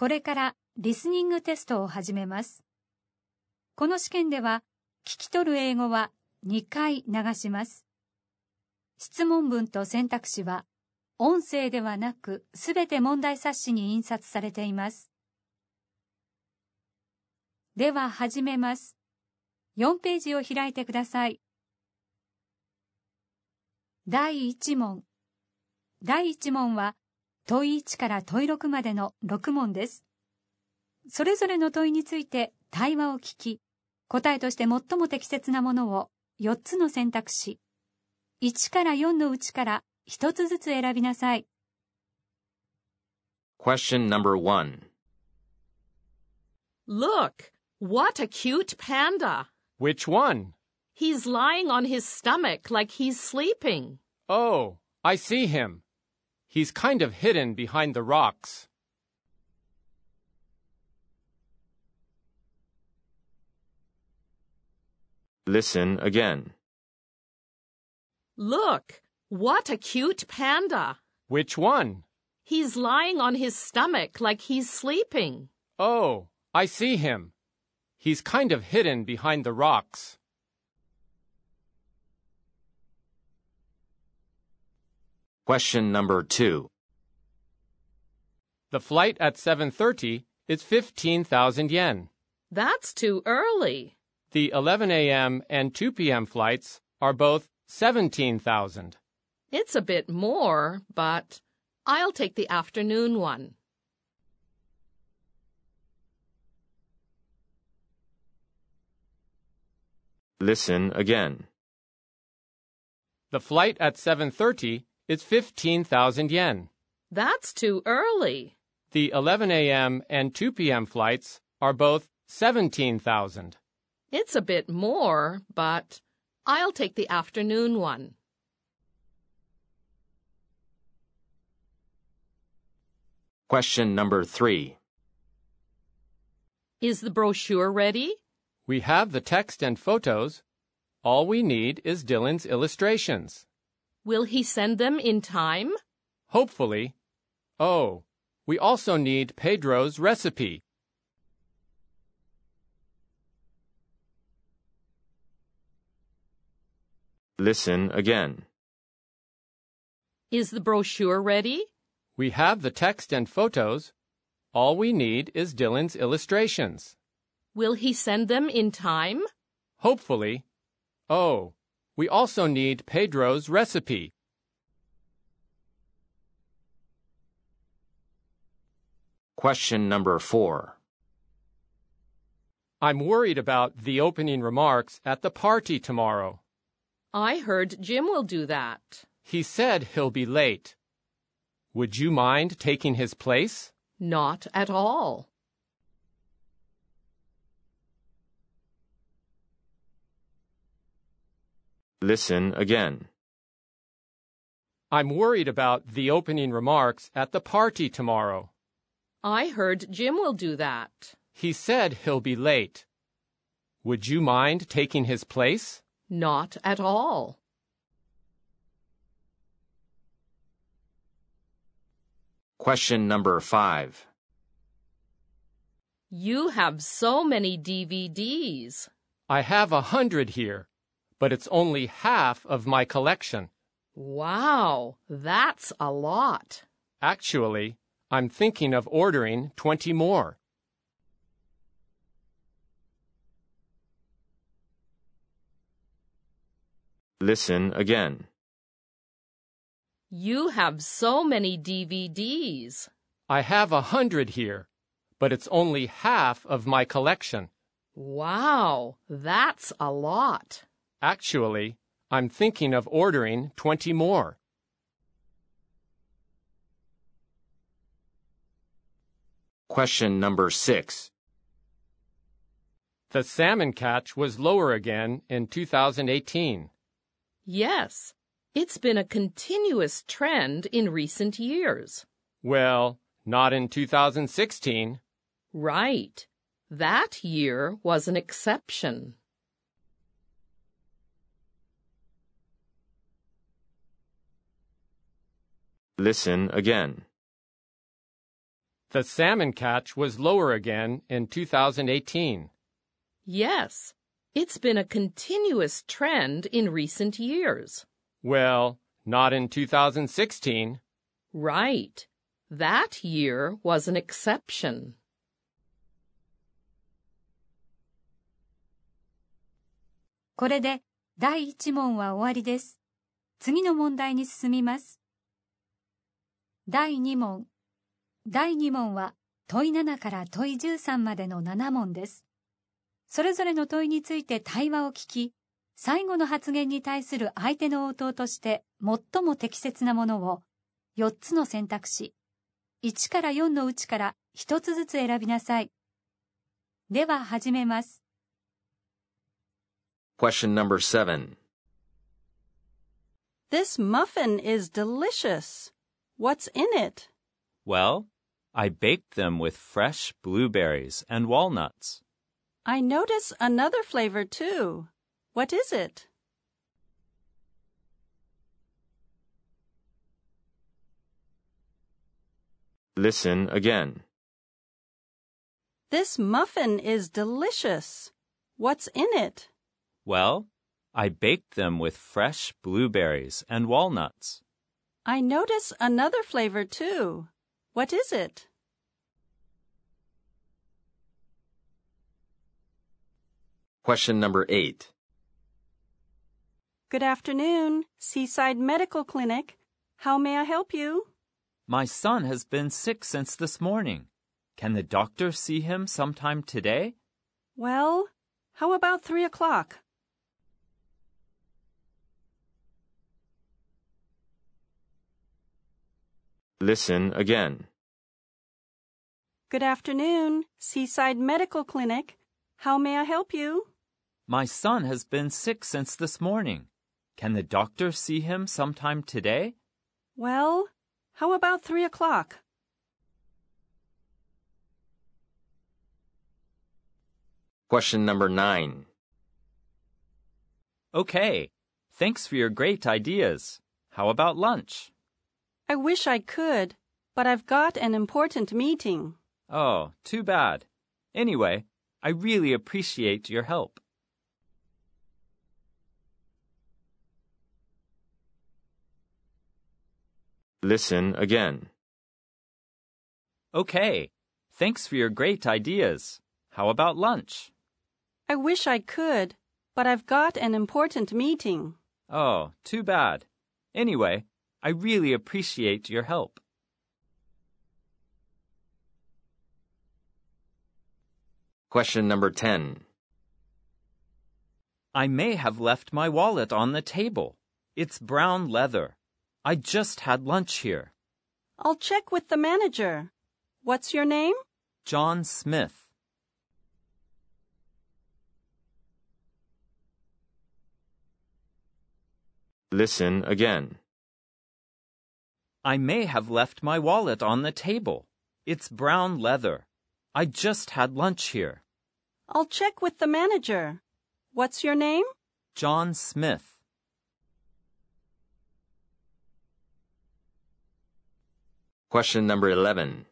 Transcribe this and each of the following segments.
これからリスニングテストを始めます。この試験では、聞き取る英語は2回流します。質問文と選択肢は、音声ではなく、すべて問題冊子に印刷されています。では始めます。4ページを開いてください。第1問。第1問は、問1から問6までの6問です。それぞれの問いについて対話を聞き、答えとして最も適切なものを4つの選択肢、1から4のうちから1つずつ選びなさい。 Question number 1. Look, what a cute panda. Which one? He's lying on his stomach like he's sleeping. Oh, I see him. He's kind of hidden behind the rocks. Listen again. Look, what a cute panda. Which one? He's lying on his stomach like he's sleeping. Oh, I see him. He's kind of hidden behind the rocks. Question number 2. The flight at 7:30 is 15,000 yen. That's too early. The 11 a.m. and 2 p.m. flights are both 17,000. It's a bit more, but I'll take the afternoon one. Listen again. The flight at 7:30 is 15,000 yen. That's too early. The 11 a.m. and 2 p.m. flights are both 17,000. It's a bit more, but I'll take the afternoon one. Question number 3. Is the brochure ready? We have the text and photos. All we need is Dylan's illustrations. Will he send them in time? Hopefully. Oh, we also need Pedro's recipe. Listen again. Is the brochure ready? We have the text and photos. All we need is Dylan's illustrations. Will he send them in time? Hopefully. Oh, we also need Pedro's recipe. Question number 4. I'm worried about the opening remarks at the party tomorrow. I heard Jim will do that. He said he'll be late. Would you mind taking his place? Not at all. Listen again. I'm worried about the opening remarks at the party tomorrow. I heard Jim will do that. He said he'll be late. Would you mind taking his place? Not at all. Question number 5. You have so many DVDs. I have 100 here, but it's only half of my collection. Wow, that's a lot. Actually, I'm thinking of ordering 20 more. Listen again. You have so many DVDs. I have 100 here, but it's only half of my collection. Wow, that's a lot. Actually, I'm thinking of ordering 20 more. Question number 6. The salmon catch was lower again in 2018. Yes, it's been a continuous trend in recent years. Well, not in 2016. Right. That year was an exception. Listen again. The salmon catch was lower again in 2018. Yes, it's been a continuous trend in recent years. Well, not in 2016. Right. That year was an exception. これで第1問は終わりです。次の問題に進みます。第2問。第2問は問い7から問い13までの7問です。それぞれの問いについて対話を聞き、最後の発言に対する相手の応答として最も適切なものを4つの選択肢、1から4のうちから1つずつ選びなさい。では始めます。 Question number 7. This muffin is delicious. What's in it? Well, I baked them with fresh blueberries and walnuts. I notice another flavor too. What is it? Listen again. This muffin is delicious. What's in it? Well, I baked them with fresh blueberries and walnuts. I notice another flavor too. What is it? Question number 8. Good afternoon, Seaside Medical Clinic. How may I help you? My son has been sick since this morning. Can the doctor see him sometime today? Well, how about 3 o'clock? Listen again. Good afternoon, Seaside Medical Clinic. How may I help you? My son has been sick since this morning. Can the doctor see him sometime today? Well, how about 3 o'clock? Question number 9. Okay. Thanks for your great ideas. How about lunch? I wish I could, but I've got an important meeting. Oh, too bad. Anyway, I really appreciate your help. Listen again. Okay. Thanks for your great ideas. How about lunch? I wish I could, but I've got an important meeting. Oh, too bad. Anyway, I really appreciate your help. Question number 10. I may have left my wallet on the table. It's brown leather. I just had lunch here. I'll check with the manager. What's your name? John Smith. Listen again. I may have left my wallet on the table. It's brown leather. I just had lunch here. I'll check with the manager. What's your name? John Smith. Question number 11.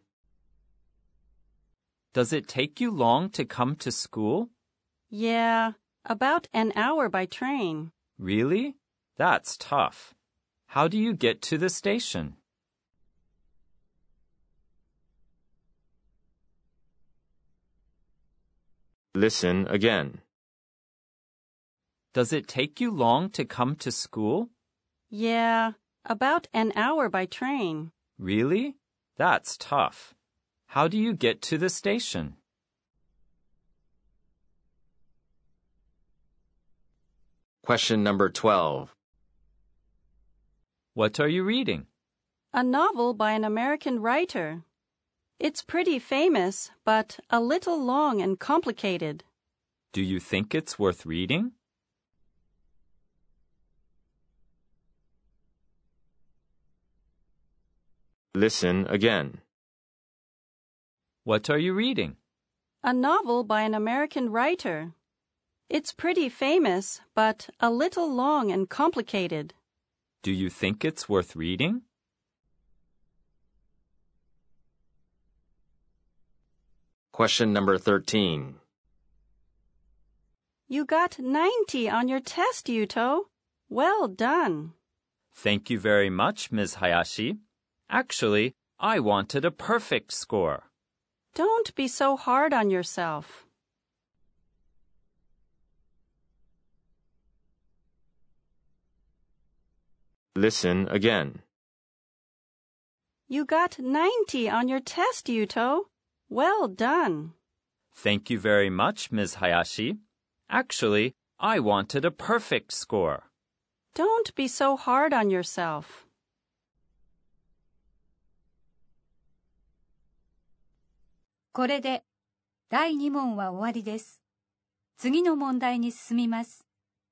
Does it take you long to come to school? Yeah, about an hour by train. Really? That's tough. How do you get to the station? Listen again. Does it take you long to come to school? Yeah, about an hour by train. Really? That's tough. How do you get to the station? Question number 12. What are you reading? A novel by an American writer. It's pretty famous, but a little long and complicated. Do you think it's worth reading? Listen again. What are you reading? A novel by an American writer. It's pretty famous, but a little long and complicated. Do you think it's worth reading? Question number 13. You got 90 on your test, Yuto. Well done. Thank you very much, Ms. Hayashi. Actually, I wanted a perfect score. Don't be so hard on yourself. Listen again. You got 90 on your test, Yuto. Well done. Thank you very much, Ms. Hayashi. Actually, I wanted a perfect score. Don't be so hard on yourself. これで第2問は終わりです。次の問題に進みます。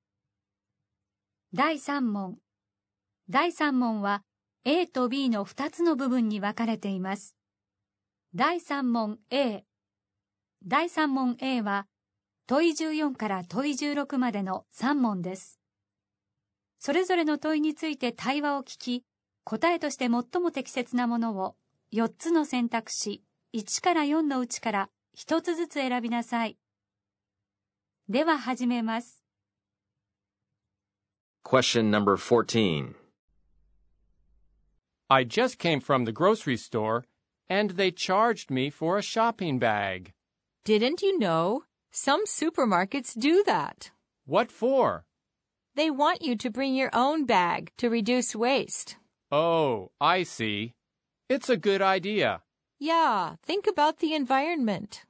第3問。第3問は A と B の2つの部分に分かれています。第3問 A。第3問 A は問い14から問い16までの3問です。それぞれの問いについて対話を聞き、答えとして最も適切なものを4つの選択肢1から4のうちから1つずつ選びなさい。では始めます。 Question number 14. I just came from the grocery store, and they charged me for a shopping bag. Didn't you know? Some supermarkets do that. What for? They want you to bring your own bag to reduce waste. Oh, I see. It's a good idea. Yeah, think about the environment.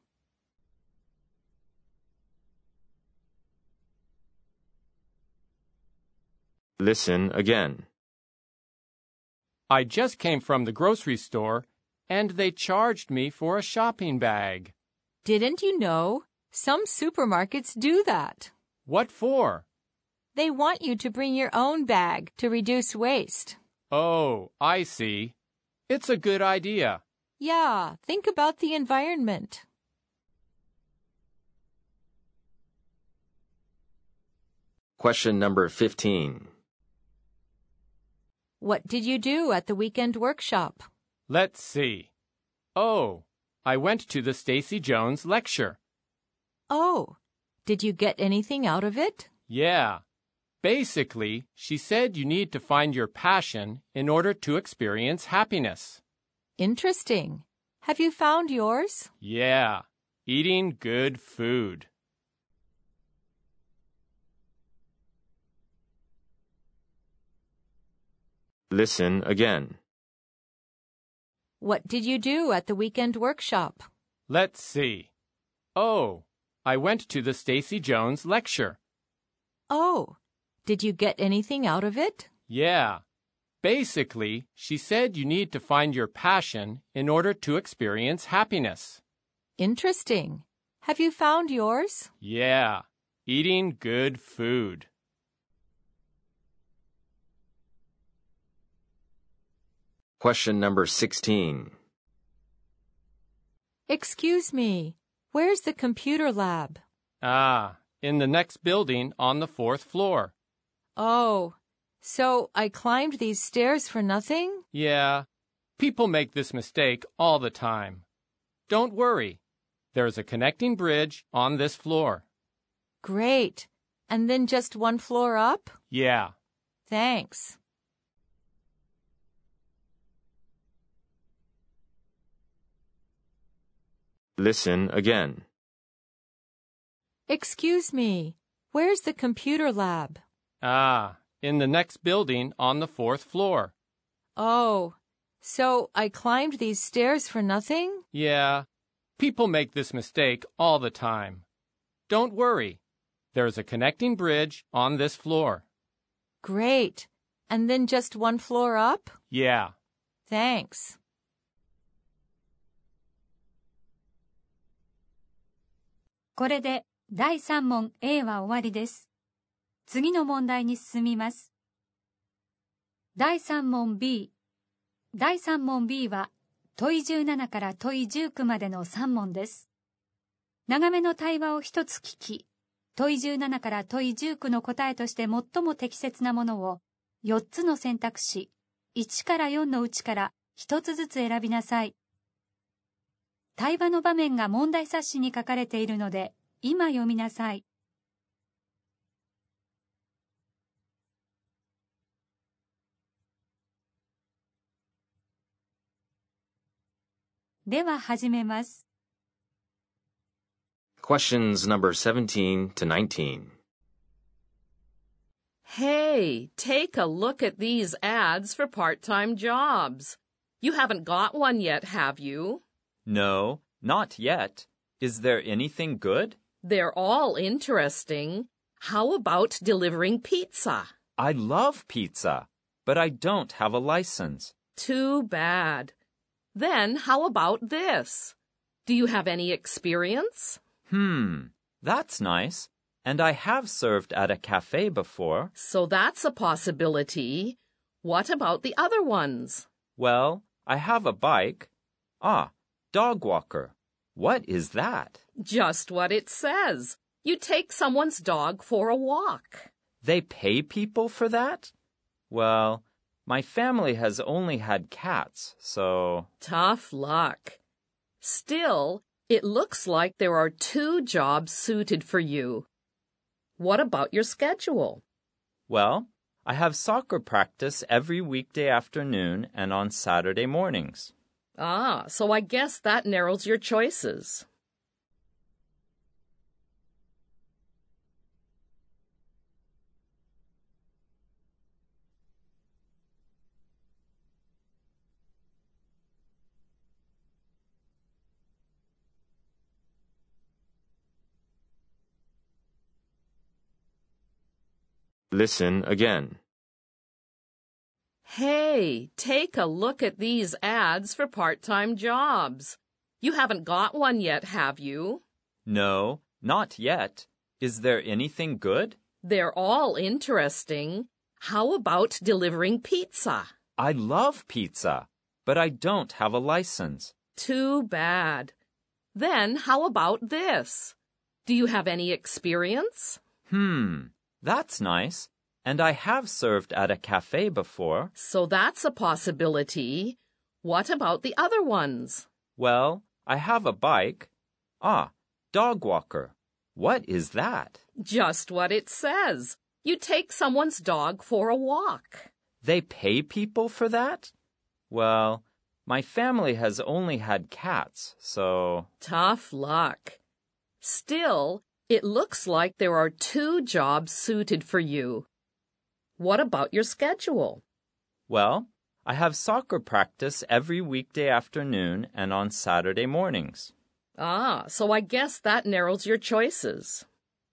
Listen again. I just came from the grocery store, and they charged me for a shopping bag. Didn't you know? Some supermarkets do that. What for? They want you to bring your own bag to reduce waste. Oh, I see. It's a good idea. Yeah, think about the environment. Question number 15. What did you do at the weekend workshop? Let's see. Oh, I went to the Stacy Jones lecture. Oh, did you get anything out of it? Yeah. Basically, she said you need to find your passion in order to experience happiness. Interesting. Have you found yours? Yeah, eating good food. Listen again. What did you do at the weekend workshop? Let's see. Oh, I went to the Stacy Jones lecture. Oh, did you get anything out of it? Yeah. Basically, she said you need to find your passion in order to experience happiness. Interesting. Have you found yours? Yeah, eating good food. Question number 16. Excuse me, where's the computer lab? In the next building on the 4th floor. Oh, so I climbed these stairs for nothing? Yeah, people make this mistake all the time. Don't worry. There's a connecting bridge on this floor. Great. And then just one floor up? Yeah. Thanks. Listen again. Excuse me, where's the computer lab? In the next building on the 4th floor. Oh, so I climbed these stairs for nothing? Yeah, people make this mistake all the time. Don't worry. There's a connecting bridge on this floor. Great. And then just one floor up? Yeah. Thanks. 「これで第3問 A は終わりです。次の問題に進みます。第3問 B。第3問 B は問い17から問い19までの3問です。長めの対話を一つ聞き、問い17から問い19の答えとして最も適切なものを4つの選択肢1から4のうちから1つずつ選びなさい。 対話の場面が問題冊子に書かれているので、今読みなさい。では始めます。 Questions number 17 to 19. Hey, take a look at these ads for part-time jobs. You haven't got one yet, have you? No, not yet. Is there anything good? They're all interesting. How about delivering pizza? I love pizza, but I don't have a license. Too bad. Then how about this? Do you have any experience? That's nice. And I have served at a cafe before. So that's a possibility. What about the other ones? Well, I have a bike. Dog walker. What is that? Just what it says. You take someone's dog for a walk. They pay people for that? Well, my family has only had cats, so... Tough luck. Still, it looks like there are 2 jobs suited for you. What about your schedule? Well, I have soccer practice every weekday afternoon and on Saturday mornings. So I guess that narrows your choices. Listen again. Hey, take a look at these ads for part-time jobs. You haven't got one yet, have you? No, not yet. Is there anything good? They're all interesting. How about delivering pizza? I love pizza, but I don't have a license. Too bad. Then how about this? Do you have any experience? That's nice. And I have served at a cafe before. So that's a possibility. What about the other ones? Well, I have a bike. Dog walker. What is that? Just what it says. You take someone's dog for a walk. They pay people for that? Well, my family has only had cats, so... Tough luck. Still, it looks like there are 2 jobs suited for you. What about your schedule? Well, I have soccer practice every weekday afternoon and on Saturday mornings. So I guess that narrows your choices.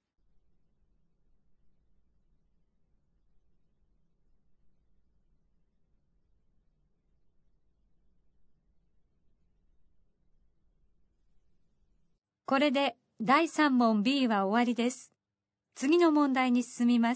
「これで第3問 B は終わりです。次の問題に進みます。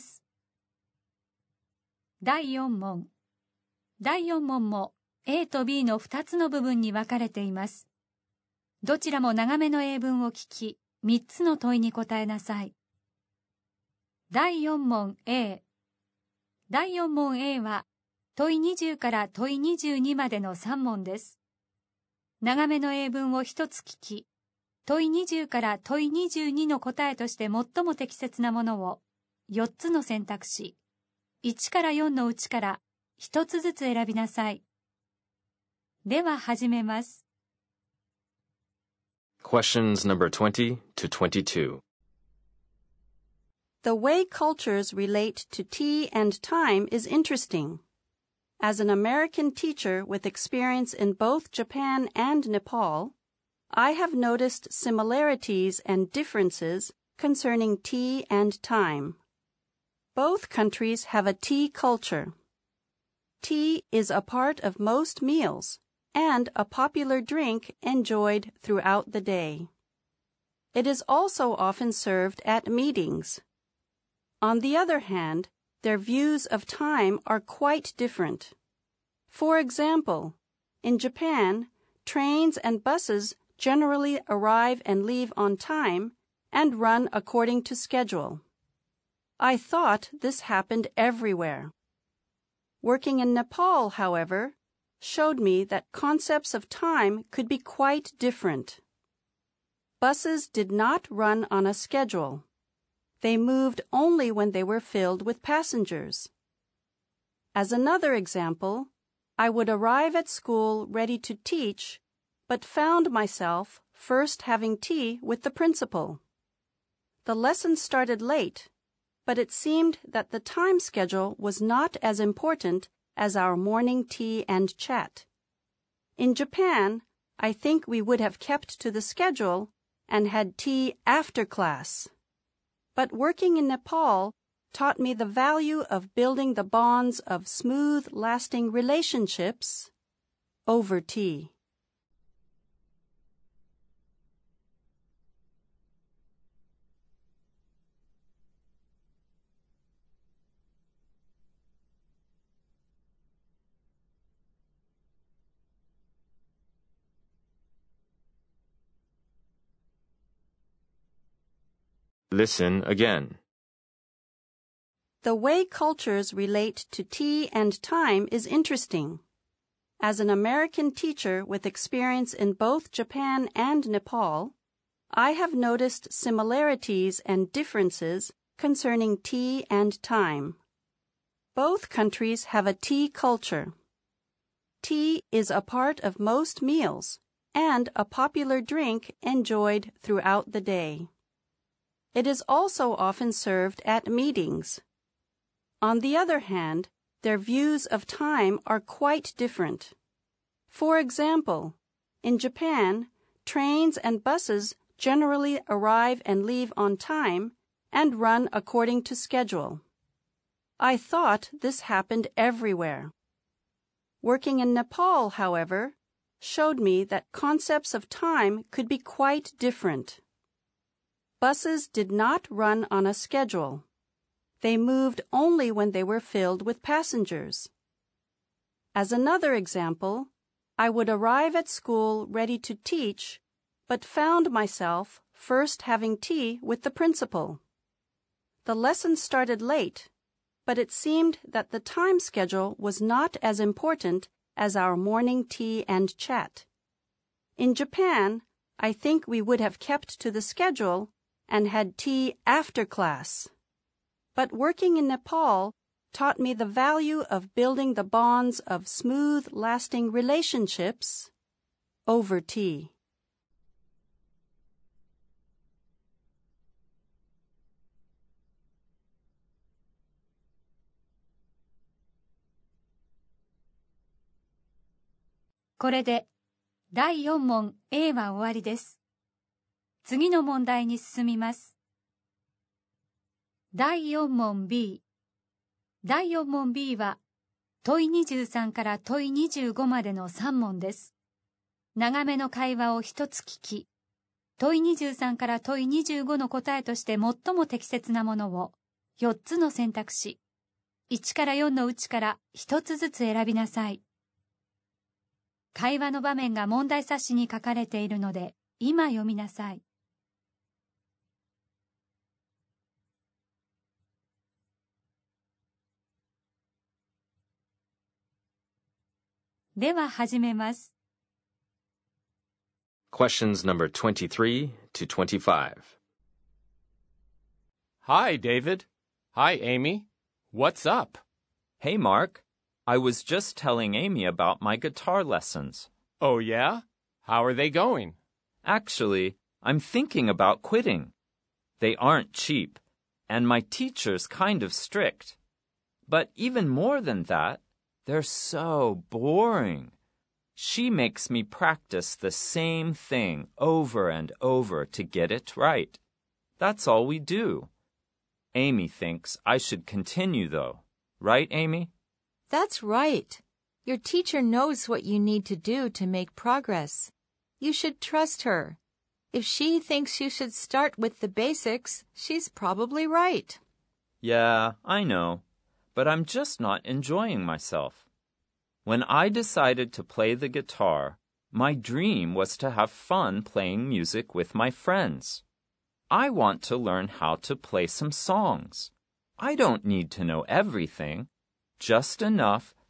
第4問。第4問も A と B の2つの部分に分かれています。どちらも長めの英文を聞き、3つの問いに答えなさい。第4問 A。第4問 A は問い20から問い22までの3問です。長めの英文を1つ聞き、問い20から問い22の答えとして最も適切なものを4つの選択肢、1から4のうちから1つずつ選びなさい。では始めます。 Questions number 20 to 22. The way cultures relate to tea and time is interesting. As an American teacher with experience in both Japan and Nepal, I have noticed similarities and differences concerning tea and time. Both countries have a tea culture. Tea is a part of most meals and a popular drink enjoyed throughout the day. It is also often served at meetings. On the other hand, their views of time are quite different. For example, in Japan, trains and buses generally arrive and leave on time and run according to schedule. I thought this happened everywhere. Working in Nepal, however, showed me that concepts of time could be quite different. Buses did not run on a schedule. They moved only when they were filled with passengers. As another example, I would arrive at school ready to teach, but found myself first having tea with the principal. The lesson started late, but it seemed that the time schedule was not as important as our morning tea and chat. In Japan, I think we would have kept to the schedule and had tea after class. But working in Nepal taught me the value of building the bonds of smooth, lasting relationships over tea. Listen again. The way cultures relate to tea and time is interesting. As an American teacher with experience in both Japan and Nepal, I have noticed similarities and differences concerning tea and time. Both countries have a tea culture. Tea is a part of most meals and a popular drink enjoyed throughout the day. It is also often served at meetings. On the other hand, their views of time are quite different. For example, in Japan, trains and buses generally arrive and leave on time and run according to schedule. I thought this happened everywhere. Working in Nepal, however, showed me that concepts of time could be quite different. Buses did not run on a schedule. They moved only when they were filled with passengers. As another example, I would arrive at school ready to teach, but found myself first having tea with the principal. The lesson started late, but it seemed that the time schedule was not as important as our morning tea and chat. In Japan, I think we would have kept to the schedule and had tea after class. But working in Nepal taught me the value of building the bonds of smooth, lasting relationships over tea. これで第4問 A は終わりです。次の問題に進みます。第4問 B。第4問 B は問い23から問い25までの3問です。長めの会話を一つ聞き、問い23から問い25の答えとして最も適切なものを4つの選択肢、1から4のうちから1つずつ選びなさい。会話の場面が問題冊子に書かれているので、今読みなさい。では始めます。 Questions number 23 to 25. Hi, David. Hi, Amy. What's up? Hey, Mark. I was just telling Amy about my guitar lessons. Oh, yeah? How are they going? Actually, I'm thinking about quitting. They aren't cheap, and my teacher's kind of strict. But even more than that, they're so boring. She makes me practice the same thing over and over to get it right. That's all we do. Amy thinks I should continue, though. Right, Amy? That's right. Your teacher knows what you need to do to make progress. You should trust her. If she thinks you should start with the basics, she's probably right. Yeah, I know. But I'm just not enjoying myself. When I decided to play the guitar, my dream was to have fun playing music with my friends. I want to learn how to play some songs. I don't need to know everything, just enough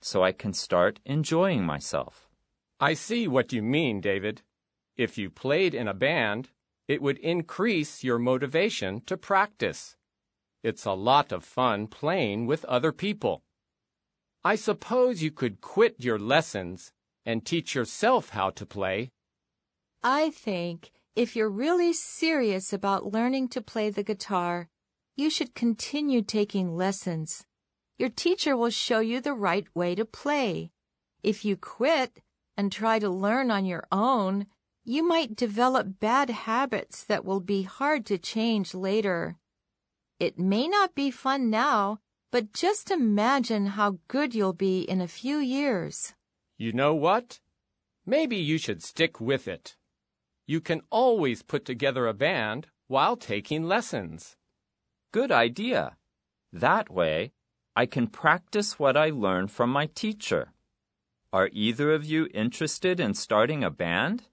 so I can start enjoying myself. I see what you mean, David. If you played in a band, it would increase your motivation to practice. It's a lot of fun playing with other people. I suppose you could quit your lessons and teach yourself how to play. I think if you're really serious about learning to play the guitar, you should continue taking lessons. Your teacher will show you the right way to play. If you quit and try to learn on your own, you might develop bad habits that will be hard to change later. It may not be fun now, but just imagine how good you'll be in a few years. You know what? Maybe you should stick with it. You can always put together a band while taking lessons. Good idea. That way, I can practice what I learn from my teacher. Are either of you interested in starting a band?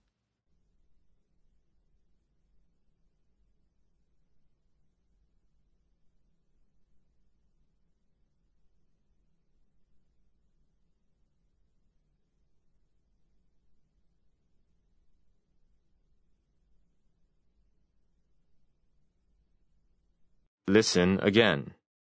Listen again.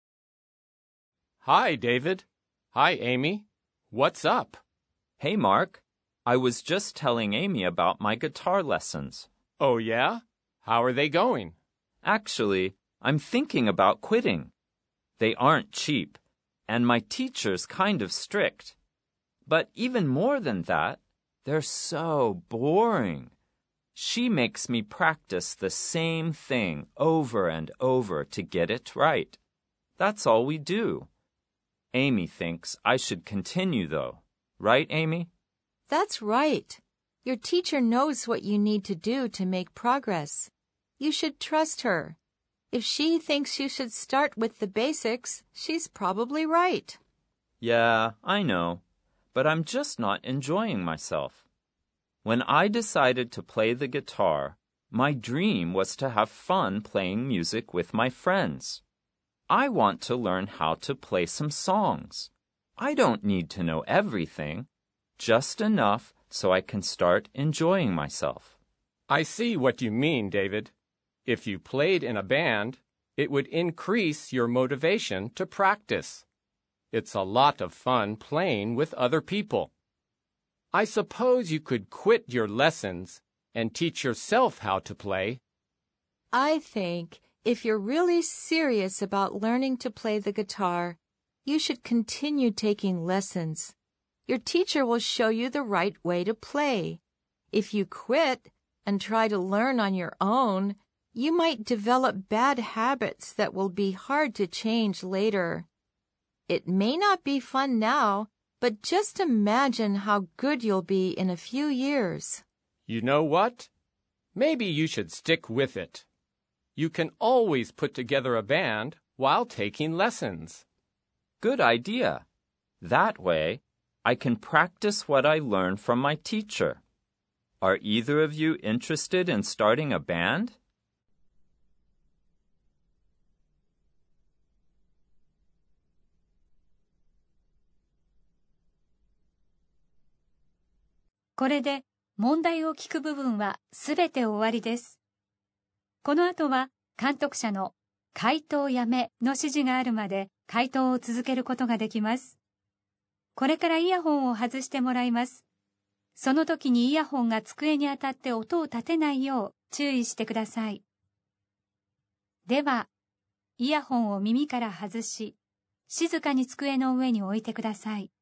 Hi, David. Hi, Amy. What's up? Hey, Mark. I was just telling Amy about my guitar lessons. Oh, yeah? How are they going? Actually, I'm thinking about quitting. They aren't cheap, and my teacher's kind of strict. But even more than that, they're so boring. She makes me practice the same thing over and over to get it right. That's all we do. Amy thinks I should continue, though. Right, Amy? That's right. Your teacher knows what you need to do to make progress. You should trust her. If she thinks you should start with the basics, she's probably right. Yeah, I know. But I'm just not enjoying myself. When I decided to play the guitar, my dream was to have fun playing music with my friends. I want to learn how to play some songs. I don't need to know everything, just enough so I can start enjoying myself. I see what you mean, David. If you played in a band, it would increase your motivation to practice. It's a lot of fun playing with other people. I suppose you could quit your lessons and teach yourself how to play. I think if you're really serious about learning to play the guitar, you should continue taking lessons. Your teacher will show you the right way to play. If you quit and try to learn on your own, you might develop bad habits that will be hard to change later. It may not be fun now, but just imagine how good you'll be in a few years. You know what? Maybe you should stick with it. You can always put together a band while taking lessons. Good idea. That way, I can practice what I learn from my teacher. Are either of you interested in starting a band? これで問題を聞く部分はすべて終わりです。この後は監督者の回答やめの指示があるまで回答を続けることができます。これからイヤホンを外してもらいます。その時にイヤホンが机に当たって音を立てないよう注意してください。では、イヤホンを耳から外し、静かに机の上に置いてください。